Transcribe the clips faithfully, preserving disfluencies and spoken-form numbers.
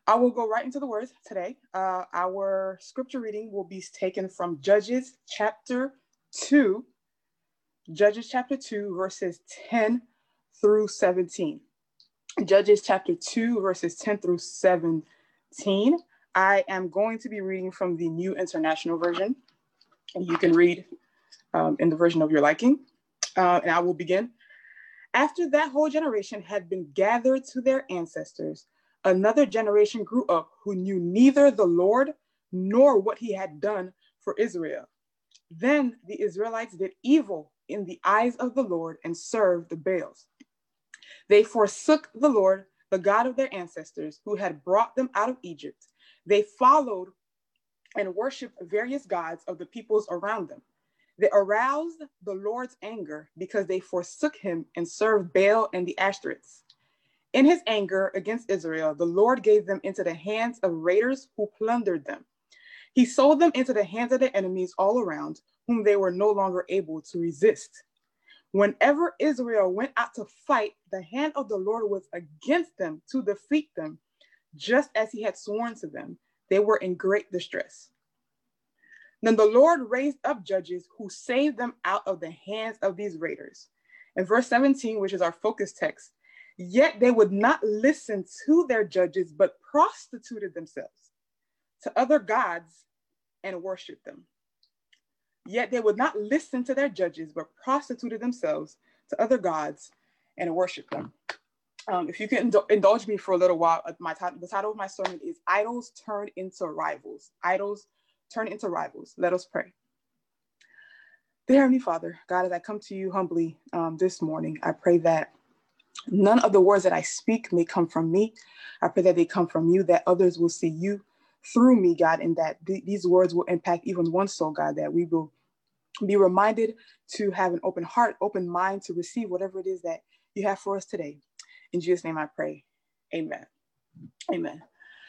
I will go right into the words today. Uh, our scripture reading will be taken from Judges chapter two, Judges chapter two, verses ten through seventeen. Judges chapter two, verses ten through seventeen. I am going to be reading from the New International Version, and you can read um, in the version of your liking. Uh, and I will begin. After that whole generation had been gathered to their ancestors, another generation grew up who knew neither the Lord nor what he had done for Israel. Then the Israelites did evil in the eyes of the Lord and served the Baals. They forsook the Lord, the God of their ancestors, who had brought them out of Egypt. They followed and worshiped various gods of the peoples around them. They aroused the Lord's anger because they forsook him and served Baal and the Ashtoreths. In his anger against Israel, the Lord gave them into the hands of raiders who plundered them. He sold them into the hands of their enemies all around, whom they were no longer able to resist. Whenever Israel went out to fight, the hand of the Lord was against them to defeat them, just as he had sworn to them. They were in great distress. Then the Lord raised up judges who saved them out of the hands of these raiders. In verse seventeen, which is our focus text, yet they would not listen to their judges, but prostituted themselves to other gods and worshiped them. Yet they would not listen to their judges, but prostituted themselves to other gods and worshiped them. Um, if you can indul- indulge me for a little while, my t- the title of my sermon is Idols Turned into Rivals. Idols Turned into Rivals. Let us pray. Dear Heavenly Father, God, as I come to you humbly um, this morning, I pray that none of the words that I speak may come from me. I pray that they come from you, that others will see you through me, God, and that th- these words will impact even one soul, God, that we will be reminded to have an open heart, open mind to receive whatever it is that you have for us today. In Jesus' name I pray, amen. Amen.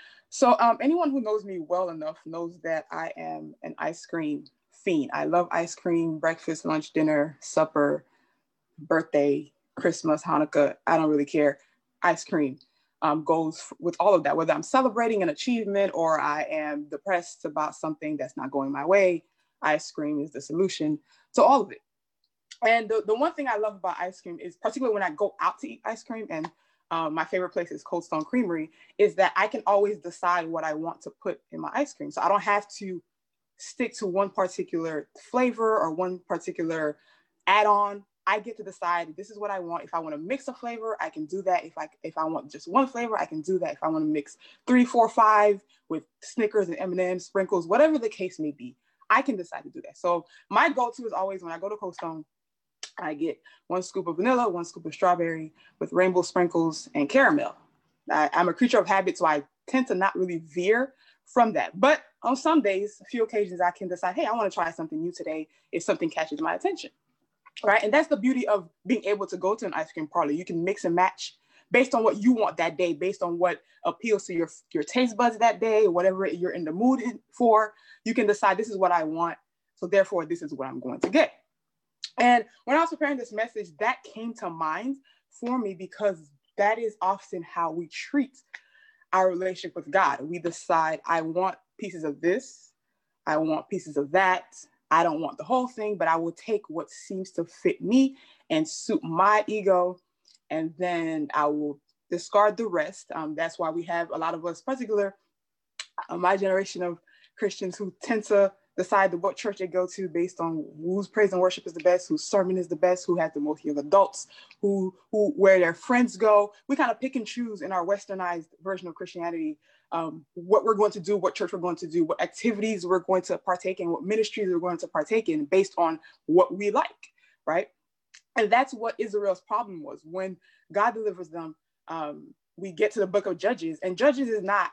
So um, anyone who knows me well enough knows that I am an ice cream fiend. I love ice cream, breakfast, lunch, dinner, supper, birthday, Christmas, Hanukkah. I don't really care. Ice cream um, goes with all of that, whether I'm celebrating an achievement or I am depressed about something that's not going my way. Ice cream is the solution to all of it. And the, the one thing I love about ice cream is, particularly when I go out to eat ice cream, and um, my favorite place is Cold Stone Creamery, is that I can always decide what I want to put in my ice cream. So I don't have to stick to one particular flavor or one particular add-on. I get to decide this is what I want. If I want to mix a flavor, I can do that. If I if I want just one flavor, I can do that. If I want to mix three, four, five with Snickers and M and M's, sprinkles, whatever the case may be, I can decide to do that. So my go-to is always when I go to Cold Stone, I get one scoop of vanilla, one scoop of strawberry with rainbow sprinkles and caramel. I, I'm a creature of habit, so I tend to not really veer from that. But on some days, a few occasions, I can decide, hey, I want to try something new today if something catches my attention, right? And that's the beauty of being able to go to an ice cream parlor. You can mix and match based on what you want that day, based on what appeals to your, your taste buds that day, whatever you're in the mood for. You can decide this is what I want, so therefore this is what I'm going to get. And when I was preparing this message, that came to mind for me because that is often how we treat our relationship with God. We decide, I want pieces of this, I want pieces of that, I don't want the whole thing, but I will take what seems to fit me and suit my ego, and then I will discard the rest. Um, that's why we have a lot of us, particular uh, my generation of Christians, who tend to decide what church they go to based on whose praise and worship is the best, whose sermon is the best, who has the most young adults, who who where their friends go. We kind of pick and choose in our westernized version of Christianity um, what we're going to do, what church we're going to do, what activities we're going to partake in, what ministries we're going to partake in based on what we like, right? And that's what Israel's problem was. When God delivers them, um, we get to the book of Judges, and Judges is not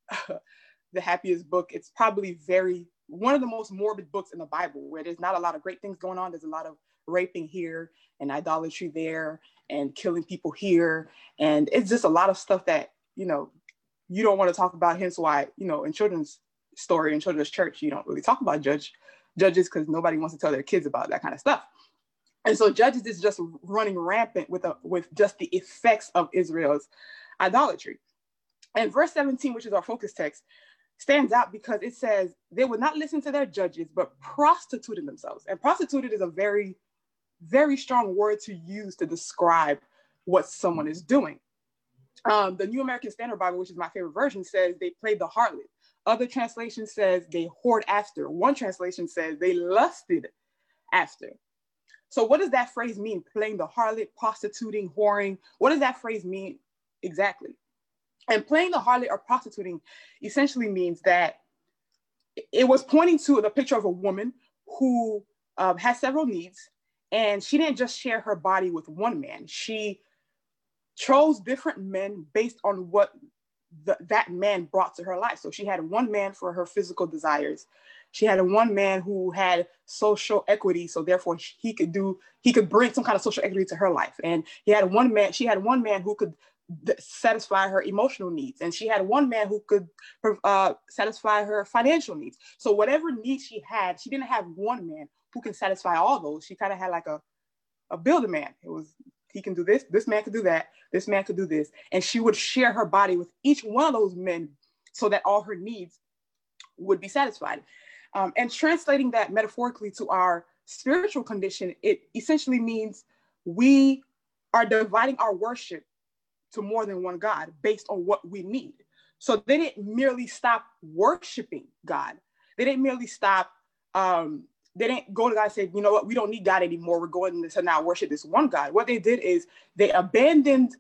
the happiest book. It's probably very one of the most morbid books in the Bible, where there's not a lot of great things going on. There's a lot of raping here and idolatry there and killing people here. And it's just a lot of stuff that, you know, you don't want to talk about. Hence why, you know, in children's story, in children's church, you don't really talk about judge judges because nobody wants to tell their kids about that kind of stuff. And so Judges is just running rampant with a, with just the effects of Israel's idolatry. And verse seventeen, which is our focus text, stands out because it says they would not listen to their judges, but prostituted themselves. And prostituted is a very, very strong word to use to describe what someone is doing. Um, the New American Standard Bible, which is my favorite version, says they played the harlot. Other translation says they whored after. One translation says they lusted after. So what does that phrase mean? Playing the harlot, prostituting, whoring. What does that phrase mean exactly? And playing the harlot or prostituting essentially means that it was pointing to the picture of a woman who um, has several needs, and she didn't just share her body with one man. She chose different men based on what the, that man brought to her life. So she had one man for her physical desires. She had one man who had social equity, so therefore he could do he could bring some kind of social equity to her life. And he had one man. She had one man who could d- satisfy her emotional needs, and she had one man who could uh, satisfy her financial needs. So whatever needs she had, she didn't have one man who can satisfy all those. She kind of had like a a builder man. It was he can do this. This man could do that. This man could do this, and she would share her body with each one of those men so that all her needs would be satisfied. Um, and translating that metaphorically to our spiritual condition, it essentially means we are dividing our worship to more than one God based on what we need. So they didn't merely stop worshiping God. They didn't merely stop, um, they didn't go to God and say, you know what, we don't need God anymore. We're going to now worship this one God. What they did is they abandoned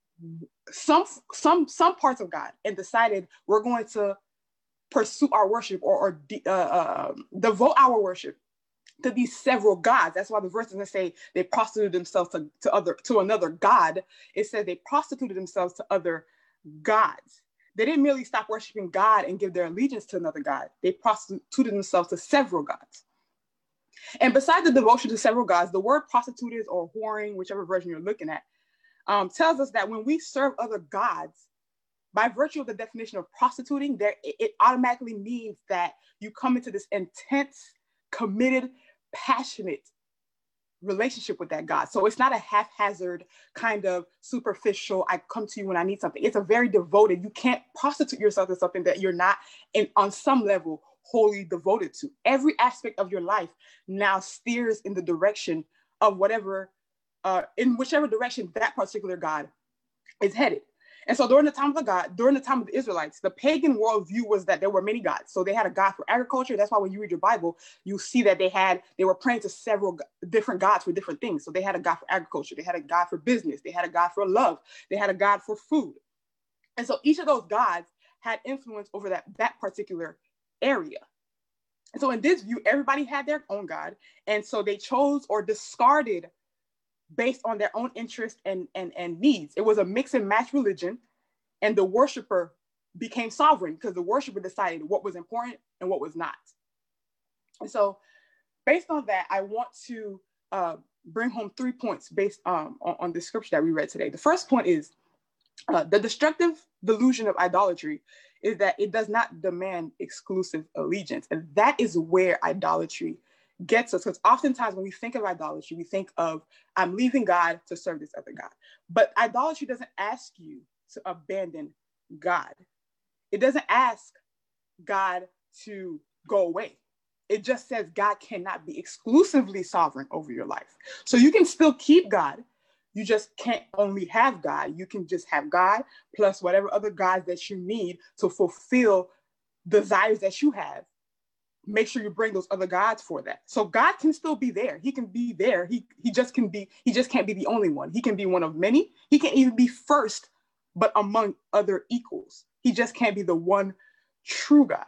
some, some, some parts of God and decided we're going to pursue our worship or, or de- uh, uh, devote our worship to these several gods. That's why the verse doesn't say they prostituted themselves to, to other to another god. It says they prostituted themselves to other gods. They didn't merely stop worshiping God and give their allegiance to another god. They prostituted themselves to several gods. And besides the devotion to several gods, the word prostituted or whoring, whichever version you're looking at, um, tells us that when we serve other gods, by virtue of the definition of prostituting, there it automatically means that you come into this intense, committed, passionate relationship with that God. So it's not a haphazard kind of superficial, I come to you when I need something. It's a very devoted, you can't prostitute yourself to something that you're not in, on some level, wholly devoted to. Every aspect of your life now steers in the direction of whatever, uh, in whichever direction that particular God is headed. And so during the time of the God, during the time of the Israelites, the pagan worldview was that there were many gods. So they had a God for agriculture. That's why when you read your Bible, you see that they had, they were praying to several different gods for different things. So they had a God for agriculture. They had a God for business. They had a God for love. They had a God for food. And so each of those gods had influence over that, that particular area. And so in this view, everybody had their own God. And so they chose or discarded based on their own interest and, and, and needs. It was a mix and match religion, and the worshiper became sovereign because the worshiper decided what was important and what was not. And so based on that, I want to uh, bring home three points based um, on, on the scripture that we read today. The first point is uh, the destructive delusion of idolatry is that it does not demand exclusive allegiance. And that is where idolatry gets us, because oftentimes when we think of idolatry, we think of, I'm leaving God to serve this other God. But idolatry doesn't ask you to abandon God. It doesn't ask God to go away. It just says God cannot be exclusively sovereign over your life. So you can still keep God. You just can't only have God. You can just have God plus whatever other gods that you need to fulfill desires that you have. Make sure you bring those other gods for that. So God can still be there. He can be there. He, he just can be, he just can't be the only one. He can be one of many. He can't even be first, but among other equals. He just can't be the one true God.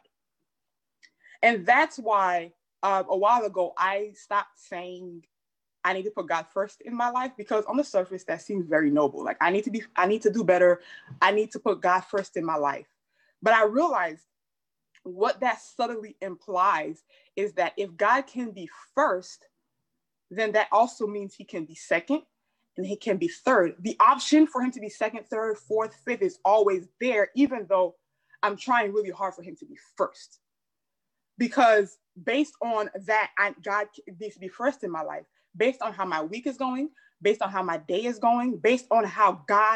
And that's why uh, a while ago, I stopped saying I need to put God first in my life, because on the surface, that seems very noble. Like I need to be, I need to do better. I need to put God first in my life. But I realized what that subtly implies is that if God can be first, then that also means he can be second and he can be third. The option for him to be second, third, fourth, fifth is always there, even though I'm trying really hard for him to be first. Because based on that, I, God needs to be first in my life, based on how my week is going, based on how my day is going, based on how God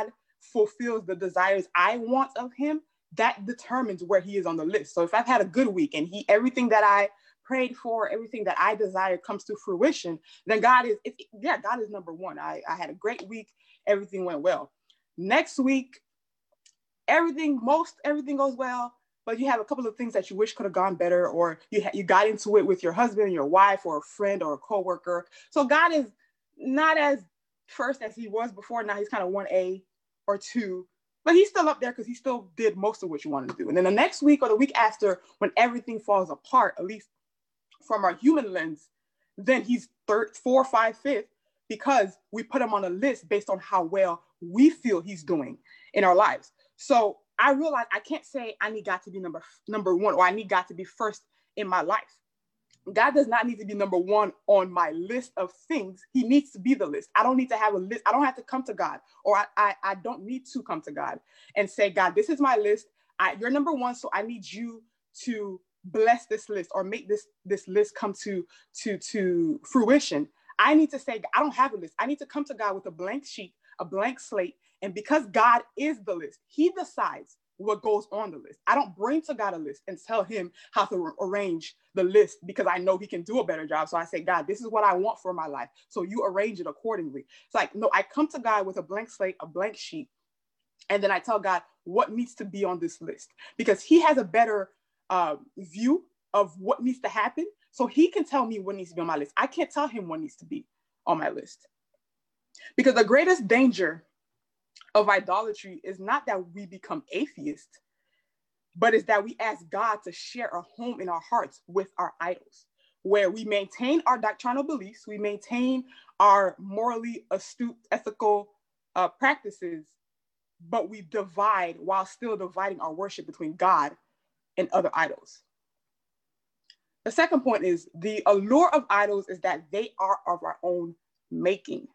fulfills the desires I want of him, that determines where he is on the list. So if I've had a good week and he, everything that I prayed for, everything that I desire comes to fruition, then God is, if, yeah, God is number one. I, I had a great week. Everything went well. Next week, everything, most everything goes well, but you have a couple of things that you wish could have gone better, or you ha- you got into it with your husband, your wife, or a friend, or a coworker. So God is not as first as he was before. Now he's kind of one A or two, but he's still up there because he still did most of what you wanted to do. And then the next week or the week after, when everything falls apart, at least from our human lens, then he's third, four, five, fifth, because we put him on a list based on how well we feel he's doing in our lives. So I realized I can't say I need God to be number number one, or I need God to be first in my life. God does not need to be number one on my list of things. He needs to be the list. I don't need to have a list. I don't have to come to God, or I, I, I don't need to come to God and say, God, this is my list. I, you're number one, so I need you to bless this list or make this, this list come to, to, to fruition. I need to say, I don't have a list. I need to come to God with a blank sheet, a blank slate. And because God is the list, he decides what goes on the list. I don't bring to God a list and tell him how to re- arrange the list because I know he can do a better job. So I say, God, this is what I want for my life. So you arrange it accordingly. It's like, no, I come to God with a blank slate, a blank sheet. And then I tell God what needs to be on this list, because he has a better uh, view of what needs to happen. So he can tell me what needs to be on my list. I can't tell him what needs to be on my list, because the greatest danger of idolatry is not that we become atheists, but is that we ask God to share a home in our hearts with our idols, where we maintain our doctrinal beliefs, we maintain our morally astute, ethical uh, practices, but we divide while still dividing our worship between God and other idols. The second point is the allure of idols is that they are of our own making.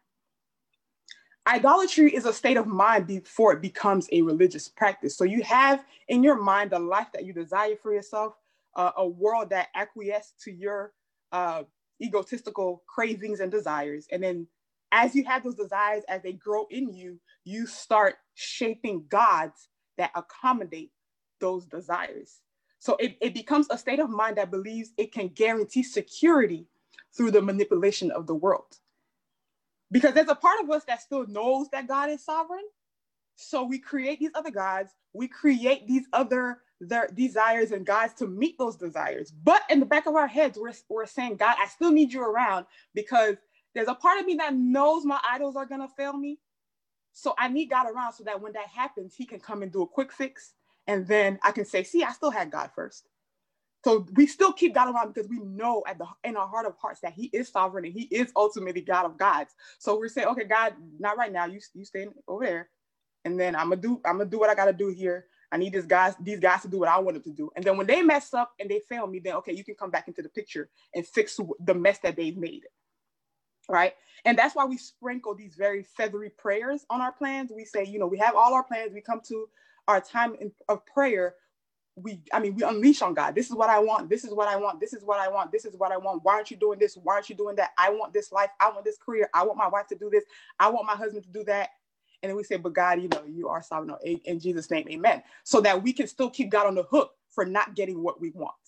Idolatry is a state of mind before it becomes a religious practice. So you have in your mind the life that you desire for yourself, uh, a world that acquiesces to your uh, egotistical cravings and desires. And then as you have those desires, as they grow in you, you start shaping gods that accommodate those desires. So it, it becomes a state of mind that believes it can guarantee security through the manipulation of the world. Because there's a part of us that still knows that God is sovereign. So we create these other gods. We create these other their desires and gods to meet those desires. But in the back of our heads, we're, we're saying, God, I still need you around, because there's a part of me that knows my idols are going to fail me. So I need God around so that when that happens, he can come and do a quick fix. And then I can say, see, I still had God first. So we still keep God around because we know at the in our heart of hearts that he is sovereign and he is ultimately God of gods. So we're saying, okay, God, not right now. You you stay over there, and then I'm gonna do I'm gonna do what I gotta do here. I need these guys these guys to do what I want them to do. And then when they mess up and they fail me, then okay, you can come back into the picture and fix the mess that they've made. Right? And that's why we sprinkle these very feathery prayers on our plans. We say, you know, we have all our plans. We come to our time in, of prayer. We, I mean, we unleash on God. This is what I want. This is what I want. This is what I want. This is what I want. Why aren't you doing this? Why aren't you doing that? I want this life. I want this career. I want my wife to do this. I want my husband to do that. And then we say, but God, you know, you are sovereign. In Jesus' name, amen. So that we can still keep God on the hook for not getting what we want.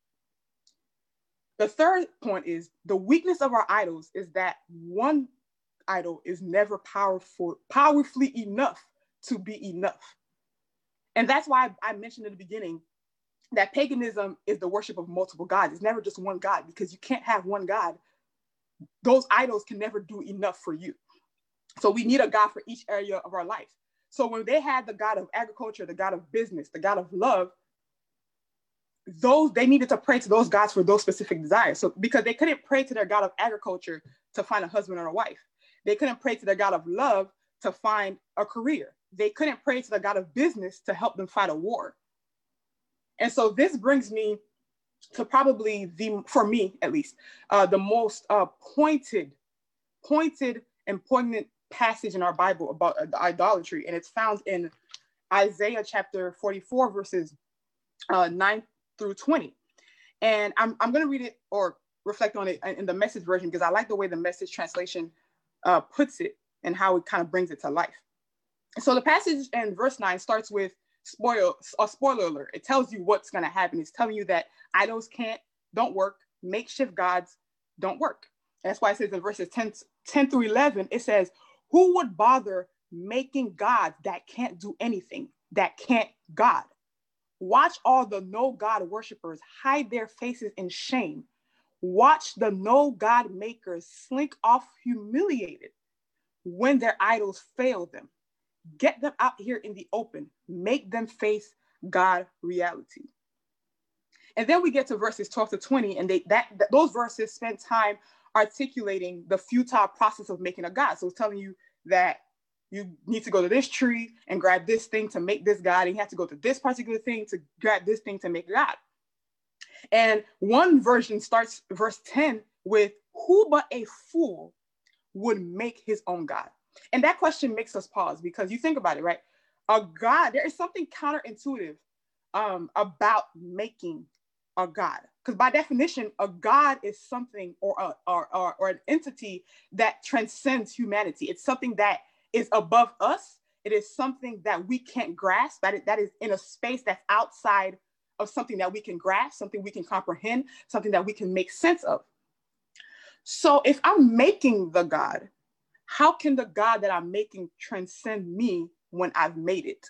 The third point is the weakness of our idols is that one idol is never powerful, powerfully enough to be enough. And that's why I mentioned in the beginning that paganism is the worship of multiple gods. It's never just one God, because you can't have one God. Those idols can never do enough for you. So we need a God for each area of our life. So when they had the God of agriculture, the God of business, the God of love, those they needed to pray to those gods for those specific desires. So because they couldn't pray to their God of agriculture to find a husband or a wife. They couldn't pray to their God of love to find a career. They couldn't pray to the God of business to help them fight a war. And so this brings me to probably the, for me at least, uh, the most uh, pointed, pointed and poignant passage in our Bible about uh, idolatry. And it's found in Isaiah chapter forty-four, verses uh, nine through twenty. And I'm, I'm going to read it or reflect on it in the Message version, because I like the way the Message translation uh, puts it and how it kind of brings it to life. So the passage in verse nine starts with spoil a spoiler alert. It tells you what's going to happen. It's telling you that idols can't, don't work. Makeshift gods don't work. That's why it says in verses ten, ten through eleven, it says, who would bother making gods that can't do anything, that can't God? Watch all the no God worshipers hide their faces in shame. Watch the no God makers slink off humiliated when their idols fail them. Get them out here in the open. Make them face God reality. And then we get to verses twelve to twenty, and they that, that those verses spend time articulating the futile process of making a god. So it's telling you that you need to go to this tree and grab this thing to make this god, and you have to go to this particular thing to grab this thing to make a god. And one version starts verse ten with, who but a fool would make his own god? And that question makes us pause, because you think about it, right? A god, there is something counterintuitive um, about making a god. Because by definition, a god is something or, a, or, or, or an entity that transcends humanity. It's something that is above us. It is something that we can't grasp, that, it, that is in a space that's outside of something that we can grasp, something we can comprehend, something that we can make sense of. So if I'm making the god, how can the god that I'm making transcend me when I've made it?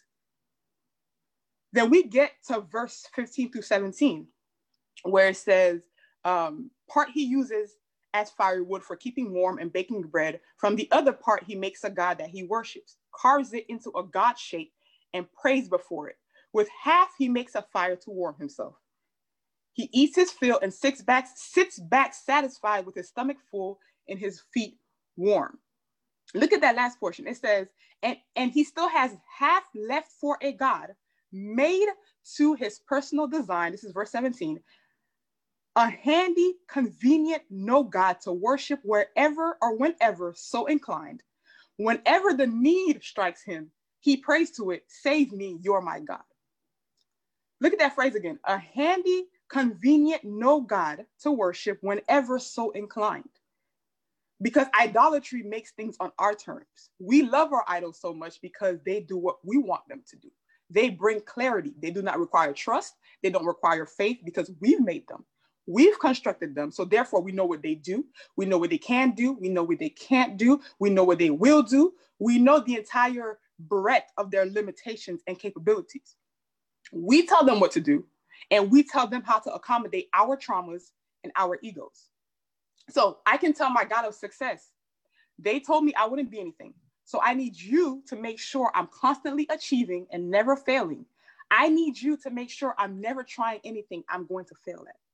Then we get to verse fifteen through seventeen, where it says, um, part he uses as firewood for keeping warm and baking bread. From the other part, he makes a god that he worships, carves it into a god shape, and prays before it. With half, he makes a fire to warm himself. He eats his fill and sits back, sits back satisfied with his stomach full and his feet warm. Look at that last portion. It says, and, and he still has half left for a god made to his personal design. This is verse seventeen. A handy, convenient no god to worship wherever or whenever so inclined. Whenever the need strikes him, he prays to it, save me, you're my God. Look at that phrase again. A handy, convenient no god to worship whenever so inclined. Because idolatry makes things on our terms. We love our idols so much because they do what we want them to do. They bring clarity. They do not require trust. They don't require faith because we've made them. We've constructed them. So therefore we know what they do. We know what they can do. We know what they can't do. We know what they will do. We know the entire breadth of their limitations and capabilities. We tell them what to do, and we tell them how to accommodate our traumas and our egos. So I can tell my God of success, they told me I wouldn't be anything. So I need you to make sure I'm constantly achieving and never failing. I need you to make sure I'm never trying anything I'm going to fail at.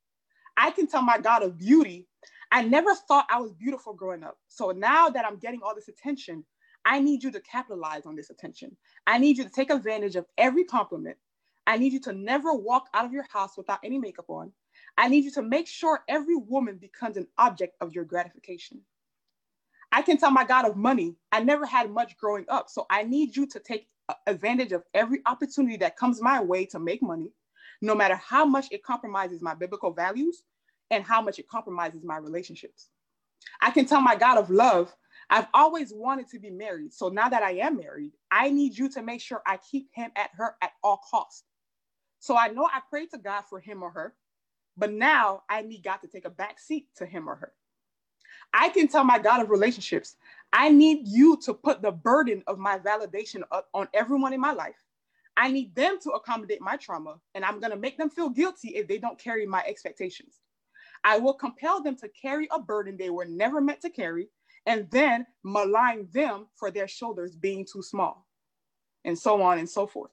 I can tell my God of beauty, I never thought I was beautiful growing up. So now that I'm getting all this attention, I need you to capitalize on this attention. I need you to take advantage of every compliment. I need you to never walk out of your house without any makeup on. I need you to make sure every woman becomes an object of your gratification. I can tell my God of money, I never had much growing up. So I need you to take advantage of every opportunity that comes my way to make money, no matter how much it compromises my biblical values and how much it compromises my relationships. I can tell my God of love, I've always wanted to be married. So now that I am married, I need you to make sure I keep him at her at all costs. So I know I prayed to God for him or her, but now I need God to take a back seat to him or her. I can tell my God of relationships, I need you to put the burden of my validation up on everyone in my life. I need them to accommodate my trauma, and I'm going to make them feel guilty if they don't carry my expectations. I will compel them to carry a burden they were never meant to carry, and then malign them for their shoulders being too small, and so on and so forth.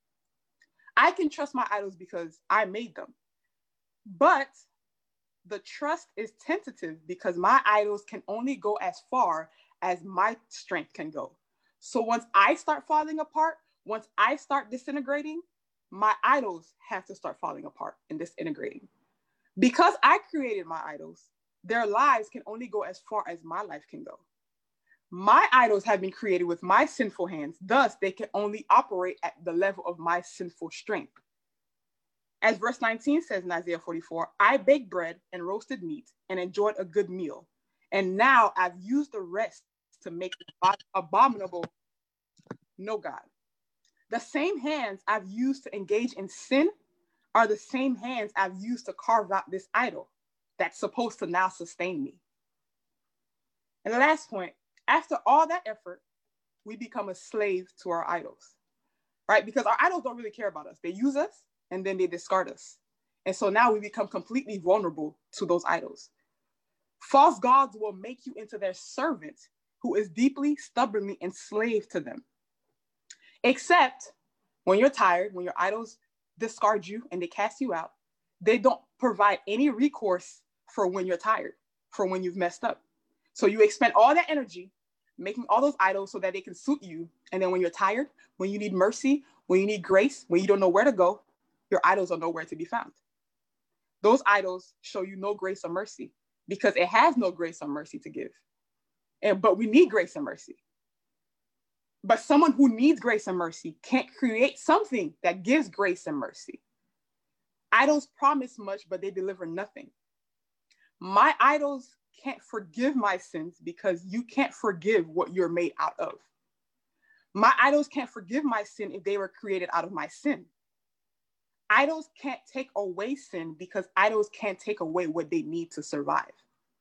I can trust my idols because I made them, but the trust is tentative because my idols can only go as far as my strength can go. So once I start falling apart, once I start disintegrating, my idols have to start falling apart and disintegrating. Because I created my idols, their lives can only go as far as my life can go. My idols have been created with my sinful hands, thus they can only operate at the level of my sinful strength. As verse nineteen says in Isaiah forty-four, I baked bread and roasted meat and enjoyed a good meal. And now I've used the rest to make abominable no God. The same hands I've used to engage in sin are the same hands I've used to carve out this idol that's supposed to now sustain me. And the last point, after all that effort, we become a slave to our idols, right? Because our idols don't really care about us. They use us and then they discard us. And so now we become completely vulnerable to those idols. False gods will make you into their servant who is deeply, stubbornly enslaved to them. Except when you're tired, when your idols discard you and they cast you out, they don't provide any recourse for when you're tired, for when you've messed up. So you expend all that energy making all those idols so that they can suit you. And then when you're tired, when you need mercy, when you need grace, when you don't know where to go, your idols are nowhere to be found. Those idols show you no grace or mercy because it has no grace or mercy to give. And, but we need grace and mercy. But someone who needs grace and mercy can't create something that gives grace and mercy. Idols promise much, but they deliver nothing. My idols can't forgive my sins because you can't forgive what you're made out of. My idols can't forgive my sin if they were created out of my sin. Idols can't take away sin because idols can't take away what they need to survive.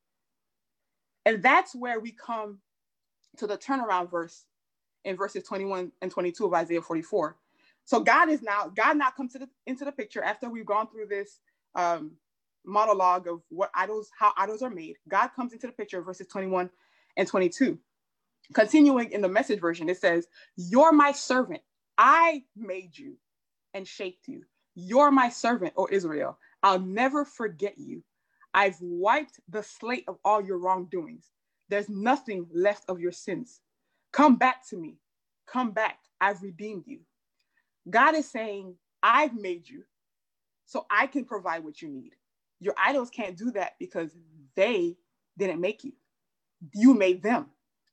And that's where we come to the turnaround verse in verses twenty-one and twenty-two of Isaiah forty-four. So God is now, God now comes to the, into the picture after we've gone through this um, monologue of what idols, how idols are made. God comes into the picture of verses twenty-one and twenty-two. Continuing in the Message version, it says, "You're my servant. I made you and shaped you. You're my servant, O Israel. I'll never forget you. I've wiped the slate of all your wrongdoings. There's nothing left of your sins. Come back to me. Come back. I've redeemed you." God is saying, I've made you so I can provide what you need. Your idols can't do that because they didn't make you. You made them.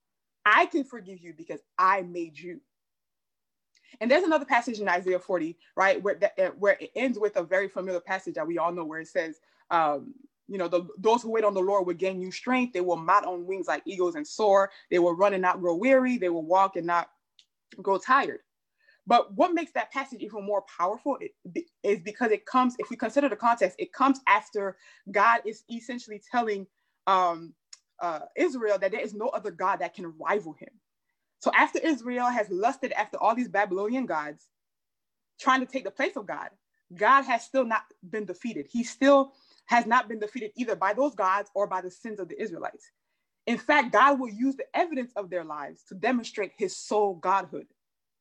I can forgive you because I made you. And there's another passage in Isaiah forty, right, where, that, where it ends with a very familiar passage that we all know, where it says, um, you know, the, those who wait on the Lord will gain new strength. They will mount on wings like eagles and soar. They will run and not grow weary. They will walk and not grow tired. But what makes that passage even more powerful is because it comes, if we consider the context, it comes after God is essentially telling um, uh, Israel that there is no other God that can rival him. So after Israel has lusted after all these Babylonian gods, trying to take the place of God, God has still not been defeated. He still has not been defeated either by those gods or by the sins of the Israelites. In fact, God will use the evidence of their lives to demonstrate his sole godhood.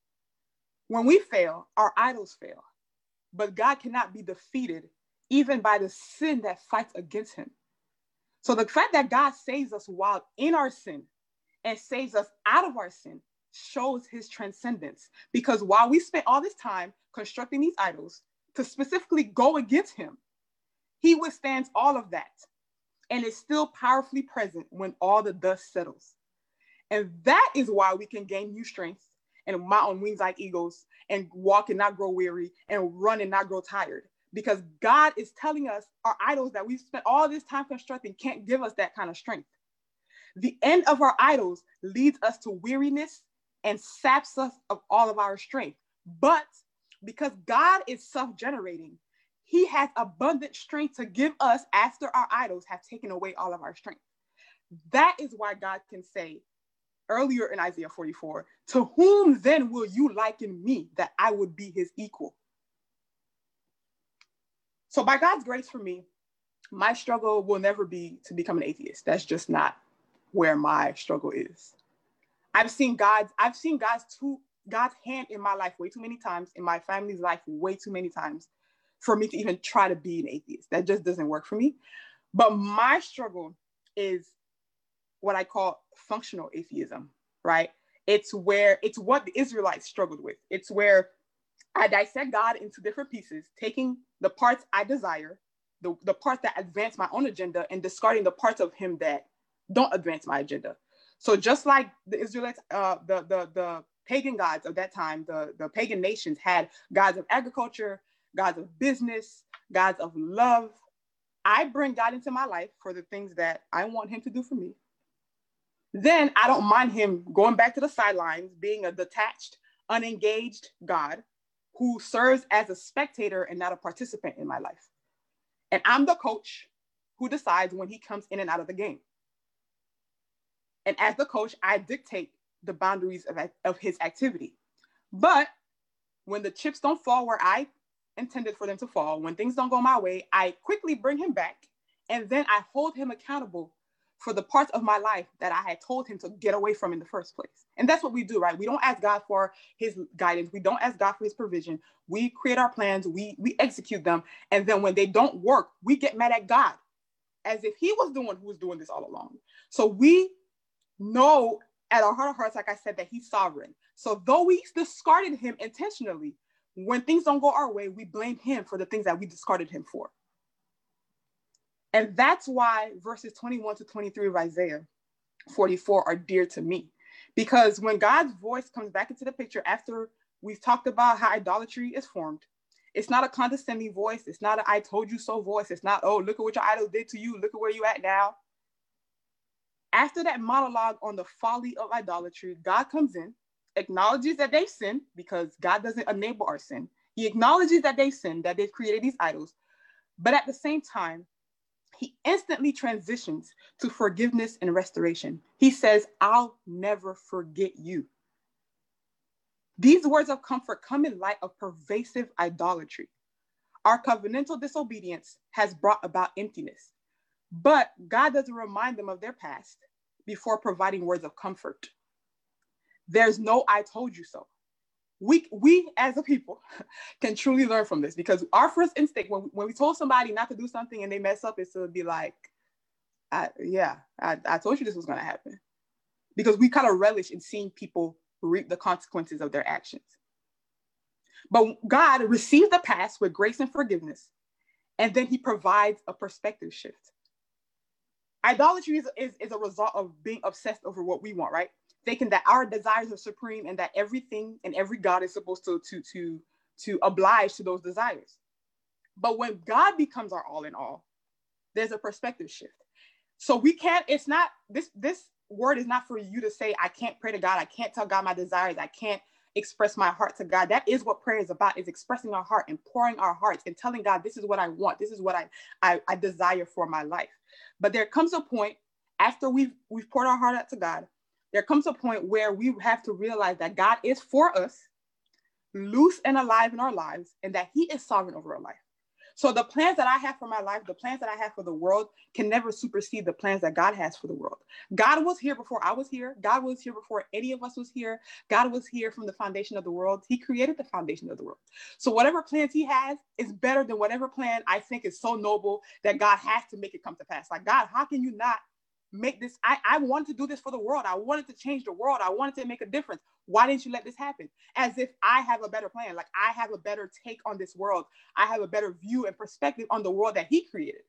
When we fail, our idols fail, but God cannot be defeated even by the sin that fights against him. So the fact that God saves us while in our sin and saves us out of our sin shows his transcendence, because while we spent all this time constructing these idols to specifically go against him, he withstands all of that and is still powerfully present when all the dust settles. And that is why we can gain new strength and mount on wings like eagles and walk and not grow weary and run and not grow tired. Because God is telling us our idols that we've spent all this time constructing can't give us that kind of strength. The end of our idols leads us to weariness and saps us of all of our strength. But because God is self-generating, he has abundant strength to give us after our idols have taken away all of our strength. That is why God can say earlier in Isaiah forty-four, "To whom then will you liken me that I would be his equal?" So by God's grace for me, my struggle will never be to become an atheist. That's just not where my struggle is. I've seen God's, I've seen God's two, God's hand in my life way too many times, in my family's life way too many times for me to even try to be an atheist. That just doesn't work for me. But my struggle is what I call functional atheism, right? It's where, it's what the Israelites struggled with. It's where I dissect God into different pieces, taking the parts I desire, the, the parts that advance my own agenda, and discarding the parts of him that don't advance my agenda. So just like the Israelites, uh, the, the, the pagan gods of that time, the, the pagan nations had gods of agriculture, gods of business, gods of love. I bring God into my life for the things that I want him to do for me. Then I don't mind him going back to the sidelines, being a detached, unengaged God who serves as a spectator and not a participant in my life. And I'm the coach who decides when he comes in and out of the game. And as the coach, I dictate the boundaries of, of his activity. But when the chips don't fall where I intended for them to fall, when things don't go my way, I quickly bring him back. And then I hold him accountable for the parts of my life that I had told him to get away from in the first place. And that's what we do, right? We don't ask God for his guidance. We don't ask God for his provision. We create our plans. We, we execute them. And then when they don't work, we get mad at God as if he was the one who was doing this all along. So we know at our heart of hearts, like I said, that he's sovereign. So though we discarded him intentionally, when things don't go our way, we blame him for the things that we discarded him for. And that's why verses twenty-one to twenty-three of Isaiah forty-four are dear to me. Because when God's voice comes back into the picture after we've talked about how idolatry is formed, it's not a condescending voice. It's not an I told you so voice. It's not, oh, look at what your idol did to you. Look at where you at now. After that monologue on the folly of idolatry, God comes in, acknowledges that they've sinned because God doesn't enable our sin. He acknowledges that they've sinned, that they've created these idols. But at the same time, he instantly transitions to forgiveness and restoration. He says, I'll never forget you. These words of comfort come in light of pervasive idolatry. Our covenantal disobedience has brought about emptiness, but God doesn't remind them of their past before providing words of comfort. There's no I told you so. We, we as a people can truly learn from this, because our first instinct when, when we told somebody not to do something and they mess up is to be like, I, yeah, I, I told you this was going to happen. Because we kind of relish in seeing people reap the consequences of their actions. But God receives the past with grace and forgiveness, and then he provides a perspective shift. Idolatry is, is, is a result of being obsessed over what we want, right? Thinking that our desires are supreme and that everything and every God is supposed to, to, to, to oblige to those desires. But when God becomes our all in all, there's a perspective shift. So we can't, it's not, this, this word is not for you to say, I can't pray to God. I can't tell God my desires. I can't express my heart to God. That is what prayer is about, is expressing our heart and pouring our hearts and telling God, this is what I want. This is what I, I, I desire for my life. But there comes a point after we've, we've poured our heart out to God, there comes a point where we have to realize that God is for us, loose and alive in our lives, and that he is sovereign over our life. So the plans that I have for my life, the plans that I have for the world can never supersede the plans that God has for the world. God was here before I was here. God was here before any of us was here. God was here from the foundation of the world. He created the foundation of the world. So whatever plans he has is better than whatever plan I think is so noble that God has to make it come to pass. Like, God, how can you not make this? I, I wanted to do this for the world. I wanted to change the world. I wanted to make a difference. Why didn't you let this happen? As if I have a better plan. Like, I have a better take on this world. I have a better view and perspective on the world that he created.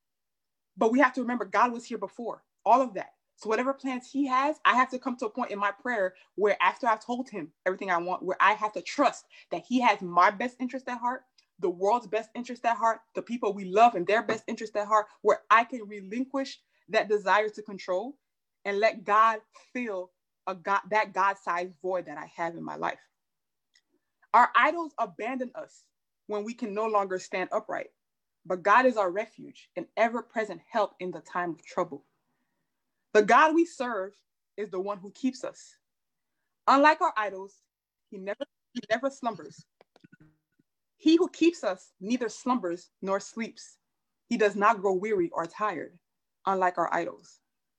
But we have to remember God was here before all of that. So whatever plans he has, I have to come to a point in my prayer where after I've told him everything I want, where I have to trust that he has my best interest at heart, the world's best interest at heart, the people we love and their best interest at heart, where I can relinquish that desire to control and let God fill a God, that God-sized void that I have in my life. Our idols abandon us when we can no longer stand upright, but God is our refuge and ever-present help in the time of trouble. The God we serve is the one who keeps us. Unlike our idols, he never, he never slumbers. He who keeps us neither slumbers nor sleeps. He does not grow weary or tired, unlike our idols.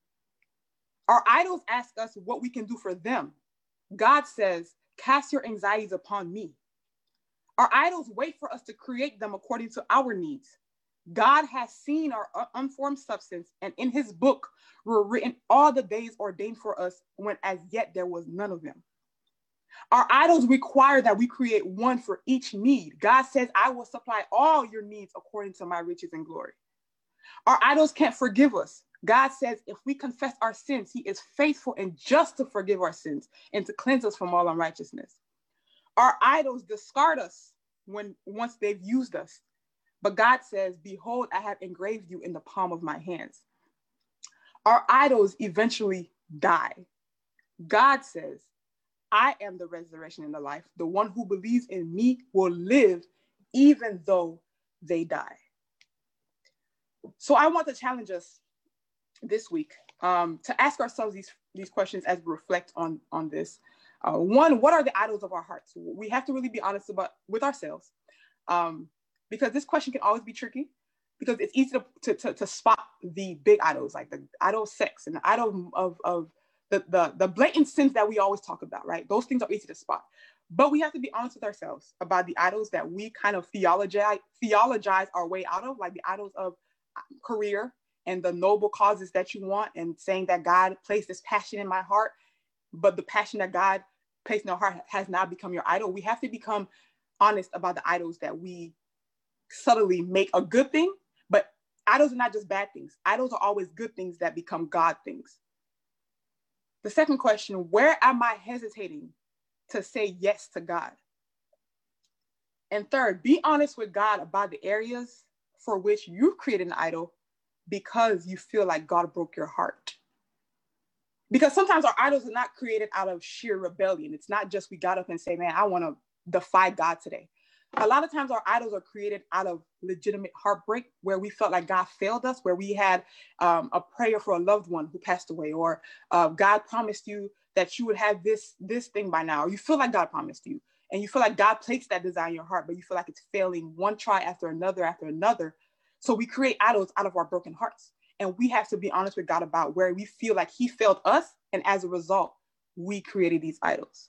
Our idols ask us what we can do for them. God says, cast your anxieties upon me. Our idols wait for us to create them according to our needs. God has seen our unformed substance, and in his book were written all the days ordained for us when as yet there was none of them. Our idols require that we create one for each need. God says, I will supply all your needs according to my riches and glory. Our idols can't forgive us. God says, if we confess our sins, he is faithful and just to forgive our sins and to cleanse us from all unrighteousness. Our idols discard us when once they've used us. But God says, behold, I have engraved you in the palm of my hands. Our idols eventually die. God says, I am the resurrection and the life. The one who believes in me will live even though they die. So I want to challenge us this week um, to ask ourselves these, these questions as we reflect on, on this. Uh, one, what are the idols of our hearts? We have to really be honest about with ourselves, um, because this question can always be tricky, because it's easy to, to, to, to spot the big idols, like the idol of sex and the idol of, of the, the, the blatant sins that we always talk about, right? Those things are easy to spot. But we have to be honest with ourselves about the idols that we kind of theologize, theologize our way out of, like the idols of career and the noble causes that you want, and saying that God placed this passion in my heart, but the passion that God placed in our heart has now become your idol. We have to become honest about the idols that we subtly make a good thing, but idols are not just bad things. Idols are always good things that become God things. The second question, where am I hesitating to say yes to God? And third, be honest with God about the areas for which you've created an idol because you feel like God broke your heart. Because sometimes our idols are not created out of sheer rebellion. It's not just we got up and say, man, I want to defy God today. A lot of times our idols are created out of legitimate heartbreak, where we felt like God failed us, where we had um, a prayer for a loved one who passed away, or uh, God promised you that you would have this, this thing by now, or you feel like God promised you, and you feel like God placed that desire in your heart, but you feel like it's failing one try after another after another. So we create idols out of our broken hearts. And we have to be honest with God about where we feel like he failed us. And as a result, we created these idols.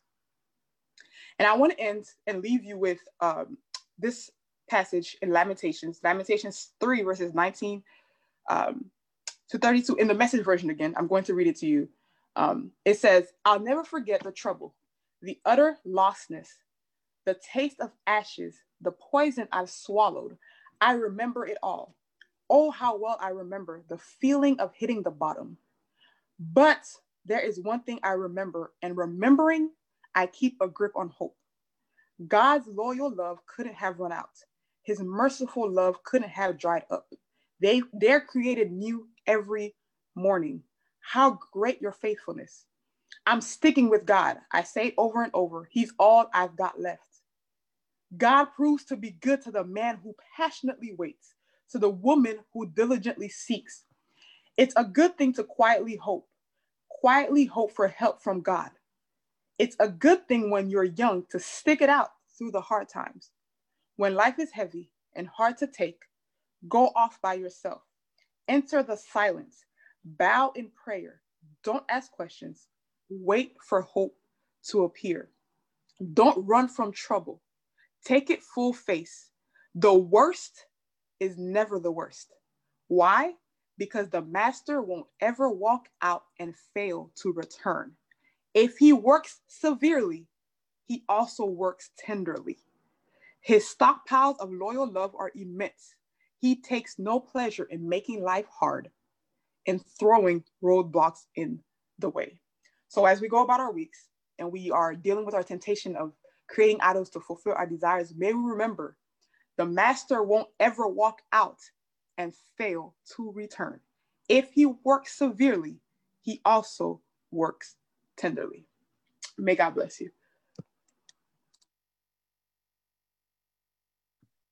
And I want to end and leave you with um, this passage in Lamentations, Lamentations three, verses nineteen um, to thirty-two, in the Message version again. I'm going to read it to you. Um, it says, I'll never forget the trouble, the utter lostness, the taste of ashes, the poison I've swallowed. I remember it all. Oh, how well I remember the feeling of hitting the bottom. But there is one thing I remember, and remembering, I keep a grip on hope. God's loyal love couldn't have run out. His merciful love couldn't have dried up. They, they're created new every morning. How great your faithfulness. I'm sticking with God. I say it over and over. He's all I've got left. God proves to be good to the man who passionately waits, to the woman who diligently seeks. It's a good thing to quietly hope, quietly hope for help from God. It's a good thing when you're young to stick it out through the hard times. When life is heavy and hard to take, go off by yourself. Enter the silence. Bow in prayer. Don't ask questions. Wait for hope to appear. Don't run from trouble. Take it full face. The worst is never the worst. Why? Because the master won't ever walk out and fail to return. If he works severely, he also works tenderly. His stockpiles of loyal love are immense. He takes no pleasure in making life hard and throwing roadblocks in the way. So as we go about our weeks and we are dealing with our temptation of creating idols to fulfill our desires, may we remember the master won't ever walk out and fail to return. If he works severely, he also works tenderly. May God bless you.